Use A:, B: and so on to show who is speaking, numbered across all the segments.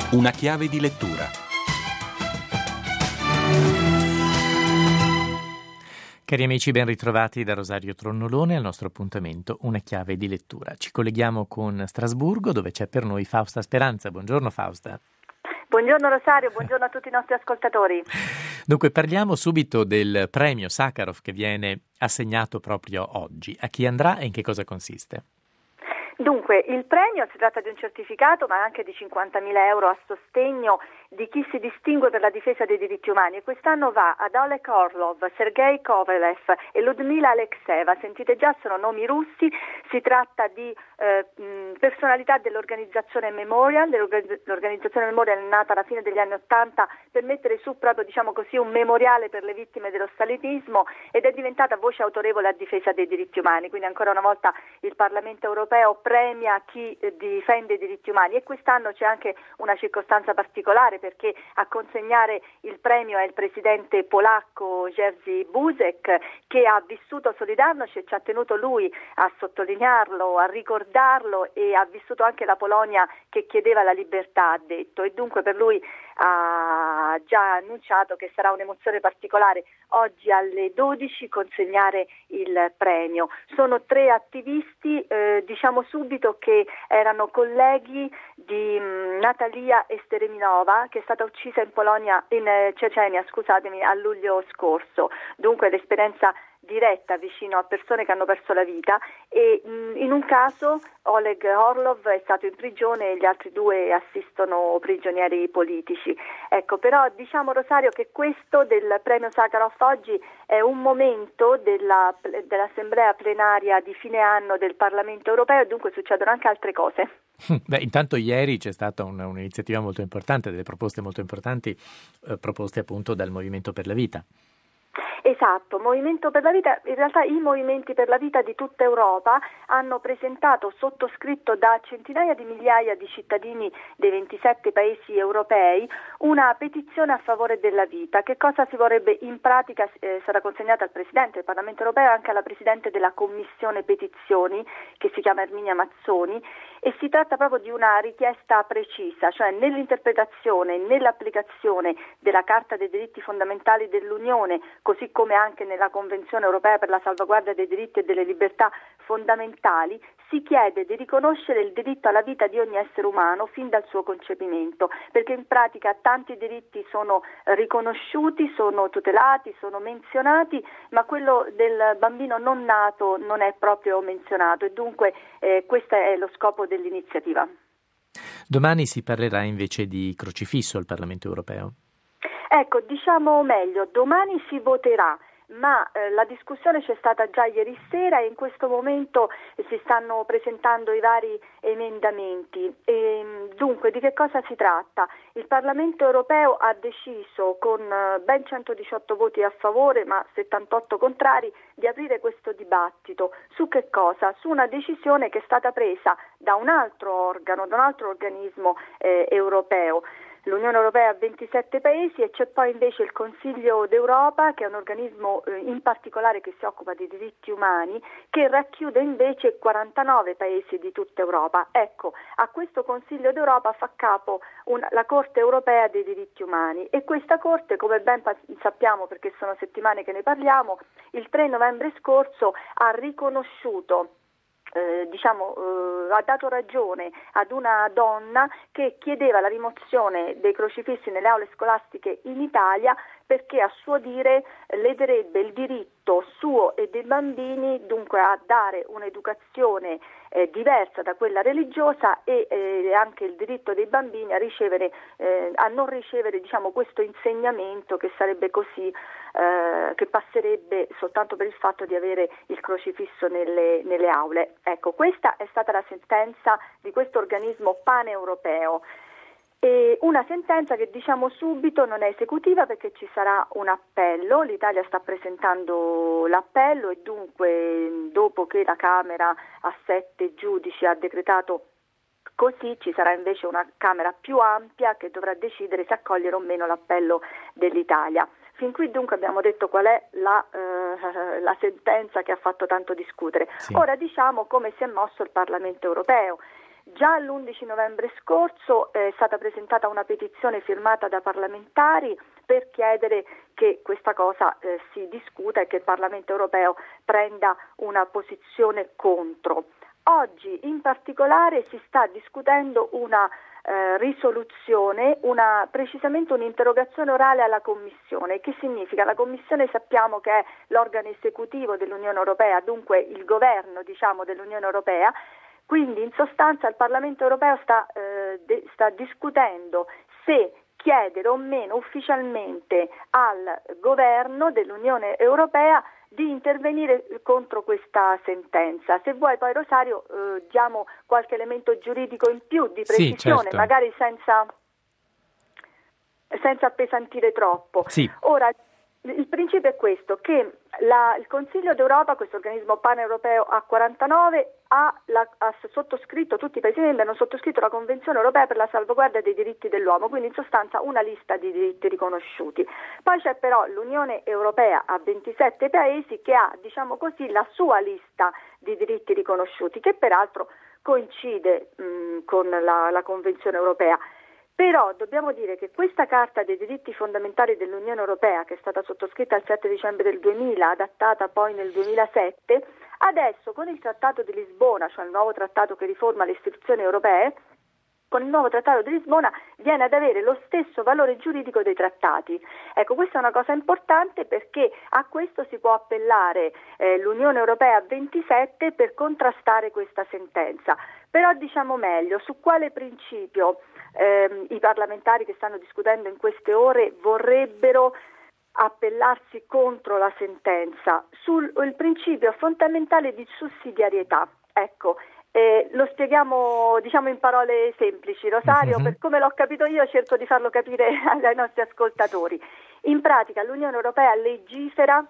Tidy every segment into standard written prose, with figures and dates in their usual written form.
A: Una chiave di lettura.
B: Cari amici, ben ritrovati da Rosario Tronnolone al nostro appuntamento Una chiave di lettura. Ci colleghiamo con Strasburgo, dove c'è per noi Fausta Speranza. Buongiorno Fausta.
C: Buongiorno Rosario, buongiorno a tutti i nostri ascoltatori.
B: Dunque, parliamo subito del premio Sacharov che viene assegnato proprio oggi. A chi andrà e in che cosa consiste?
C: Dunque, il premio si tratta di un certificato, ma anche di 50.000 euro a sostegno di chi si distingue per la difesa dei diritti umani, e quest'anno va ad Oleg Orlov, Sergei Kovalev e Ludmila Alexeva. Sentite già, sono nomi russi. Si tratta di personalità dell'organizzazione Memorial. L'organizzazione Memorial è nata alla fine degli anni '80 per mettere su proprio, un memoriale per le vittime dello stalinismo, ed è diventata voce autorevole a difesa dei diritti umani. Quindi ancora una volta il Parlamento europeo premia chi difende i diritti umani, e quest'anno c'è anche una circostanza particolare, perché a consegnare il premio è il presidente polacco Jerzy Buzek, che ha vissuto Solidarność e ci ha tenuto lui a sottolinearlo, a ricordarlo, e ha vissuto anche la Polonia che chiedeva la libertà, ha detto, e dunque per lui ha già annunciato che sarà un'emozione particolare oggi alle 12 consegnare il premio. Sono 3 attivisti, diciamo subito che erano colleghi di Natalia Estereminova, che è stata uccisa in Cecenia, a luglio scorso. Dunque l'esperienza diretta vicino a persone che hanno perso la vita, e in un caso Oleg Orlov è stato in prigione e gli altri 2 assistono prigionieri politici. Ecco, però diciamo, Rosario, che questo del premio Sacharov oggi è un momento dell'assemblea plenaria di fine anno del Parlamento europeo, e dunque succedono anche altre cose.
B: Beh, intanto ieri c'è stata un'iniziativa molto importante, delle proposte molto importanti, proposte appunto dal Movimento per la Vita.
C: Esatto, Movimento per la Vita. In realtà i movimenti per la vita di tutta Europa hanno presentato, sottoscritto da centinaia di migliaia di cittadini dei 27 paesi europei, una petizione a favore della vita. Che cosa si vorrebbe in pratica? Sarà consegnata al Presidente del Parlamento europeo e anche alla Presidente della Commissione Petizioni, che si chiama Erminia Mazzoni, e si tratta proprio di una richiesta precisa, cioè nell'interpretazione e nell'applicazione della Carta dei diritti fondamentali dell'Unione, così come anche nella Convenzione europea per la salvaguardia dei diritti e delle libertà fondamentali, si chiede di riconoscere il diritto alla vita di ogni essere umano fin dal suo concepimento, perché in pratica tanti diritti sono riconosciuti, sono tutelati, sono menzionati, ma quello del bambino non nato non è proprio menzionato, e dunque questo è lo scopo dell'iniziativa.
B: Domani si parlerà invece di crocifisso al Parlamento europeo.
C: Ecco, diciamo meglio, domani si voterà, ma la discussione c'è stata già ieri sera, e in questo momento si stanno presentando i vari emendamenti. Dunque, di che cosa si tratta? Il Parlamento europeo ha deciso, con ben 118 voti a favore ma 78 contrari, di aprire questo dibattito. Su che cosa? Su una decisione che è stata presa da un altro organo, da un altro organismo europeo. L'Unione Europea ha 27 paesi, e c'è poi invece il Consiglio d'Europa, che è un organismo in particolare che si occupa di diritti umani, che racchiude invece 49 paesi di tutta Europa. Ecco, a questo Consiglio d'Europa fa capo la Corte Europea dei diritti umani, e questa Corte, come ben sappiamo perché sono settimane che ne parliamo, il 3 novembre scorso ha riconosciuto, ha dato ragione ad una donna che chiedeva la rimozione dei crocifissi nelle aule scolastiche in Italia, perché a suo dire lederebbe il diritto suo e dei bambini dunque a dare un'educazione diversa da quella religiosa, e anche il diritto dei bambini a non ricevere questo insegnamento che sarebbe così, che passerebbe soltanto per il fatto di avere il crocifisso nelle aule. Ecco, questa è stata la sentenza di questo organismo paneuropeo. E una sentenza che, diciamo subito, non è esecutiva, perché ci sarà un appello. L'Italia sta presentando l'appello, e dunque dopo che la Camera a 7 giudici ha decretato così, ci sarà invece una Camera più ampia che dovrà decidere se accogliere o meno l'appello dell'Italia. Fin qui dunque abbiamo detto qual è la sentenza che ha fatto tanto discutere. Sì. Ora diciamo come si è mosso il Parlamento europeo. Già l'11 novembre scorso è stata presentata una petizione firmata da parlamentari per chiedere che questa cosa si discuta e che il Parlamento europeo prenda una posizione contro. Oggi in particolare si sta discutendo una risoluzione, precisamente un'interrogazione orale alla Commissione. Che significa? La Commissione sappiamo che è l'organo esecutivo dell'Unione Europea, dunque il governo dell'Unione Europea, quindi in sostanza il Parlamento Europeo sta discutendo se chiedere o meno ufficialmente al governo dell'Unione Europea di intervenire contro questa sentenza. Se vuoi poi, Rosario, diamo qualche elemento giuridico in più di precisione,
B: sì, certo.
C: magari senza appesantire troppo.
B: Sì.
C: Ora, il principio è questo, che il Consiglio d'Europa, questo organismo paneuropeo A49, ha sottoscritto, tutti i Paesi membri hanno sottoscritto la Convenzione europea per la salvaguardia dei diritti dell'uomo, quindi in sostanza una lista di diritti riconosciuti. Poi c'è però l'Unione Europea a 27 Paesi che ha, diciamo così, la sua lista di diritti riconosciuti, che peraltro coincide con la Convenzione europea. Però dobbiamo dire che questa Carta dei diritti fondamentali dell'Unione Europea, che è stata sottoscritta il 7 dicembre del 2000, adattata poi nel 2007, adesso con il Trattato di Lisbona, cioè il nuovo trattato che riforma le istituzioni europee, con il nuovo Trattato di Lisbona viene ad avere lo stesso valore giuridico dei trattati. Ecco, questa è una cosa importante perché a questo si può appellare l'Unione Europea a 27 per contrastare questa sentenza. Però diciamo meglio, su quale principio i parlamentari che stanno discutendo in queste ore vorrebbero appellarsi contro la sentenza? Sul principio fondamentale di sussidiarietà. Ecco, lo spieghiamo in parole semplici, Rosario, per come l'ho capito io cerco di farlo capire ai nostri ascoltatori. In pratica l'Unione Europea legifera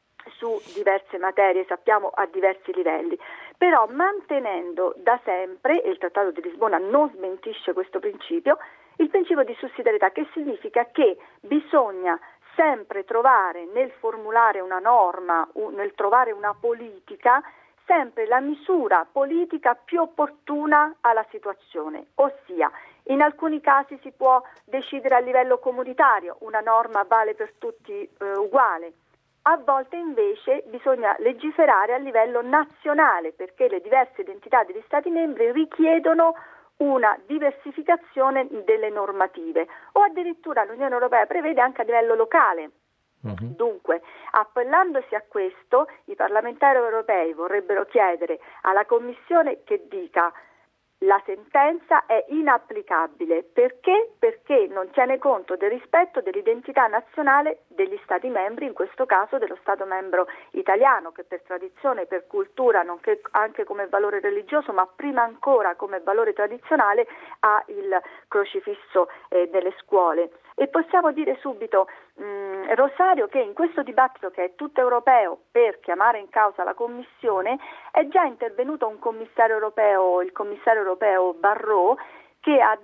C: su diverse materie, sappiamo a diversi livelli, però mantenendo da sempre, e il Trattato di Lisbona non smentisce questo principio, il principio di sussidiarietà, che significa che bisogna sempre trovare nel formulare una norma, nel trovare una politica, sempre la misura politica più opportuna alla situazione, ossia in alcuni casi si può decidere a livello comunitario, una norma vale per tutti uguale. A volte invece bisogna legiferare a livello nazionale perché le diverse identità degli Stati membri richiedono una diversificazione delle normative o addirittura l'Unione Europea prevede anche a livello locale. Dunque, appellandosi a questo, i parlamentari europei vorrebbero chiedere alla Commissione che dica: la sentenza è inapplicabile. Perché? Perché non tiene conto del rispetto dell'identità nazionale degli Stati membri, in questo caso dello Stato membro italiano, che per tradizione, per cultura, nonché anche come valore religioso, ma prima ancora come valore tradizionale, ha il crocifisso nelle scuole. E possiamo dire subito, Rosario, che in questo dibattito che è tutto europeo per chiamare in causa la Commissione è già intervenuto un commissario europeo, il commissario europeo Barrot, che ha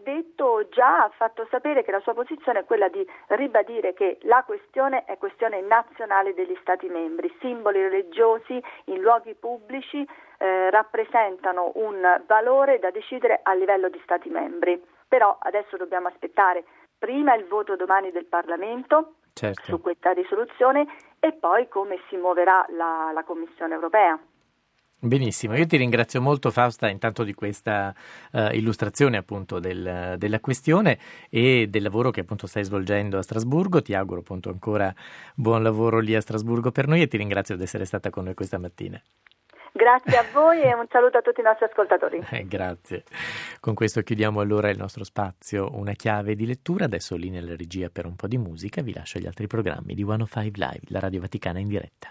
C: fatto sapere che la sua posizione è quella di ribadire che la questione è questione nazionale degli Stati membri. Simboli religiosi in luoghi pubblici rappresentano un valore da decidere a livello di Stati membri. Però adesso dobbiamo aspettare prima il voto domani del Parlamento su questa risoluzione e poi come si muoverà la Commissione europea.
B: Benissimo, io ti ringrazio molto Fausta intanto di questa illustrazione appunto della questione e del lavoro che appunto stai svolgendo a Strasburgo. Ti auguro appunto ancora buon lavoro lì a Strasburgo per noi e ti ringrazio di essere stata con noi questa mattina.
C: Grazie a voi e un saluto a tutti i nostri ascoltatori.
B: Grazie. Con questo chiudiamo allora il nostro spazio Una chiave di lettura. Adesso lì nella regia per un po' di musica vi lascio agli altri programmi di 105 Live, la Radio Vaticana in diretta.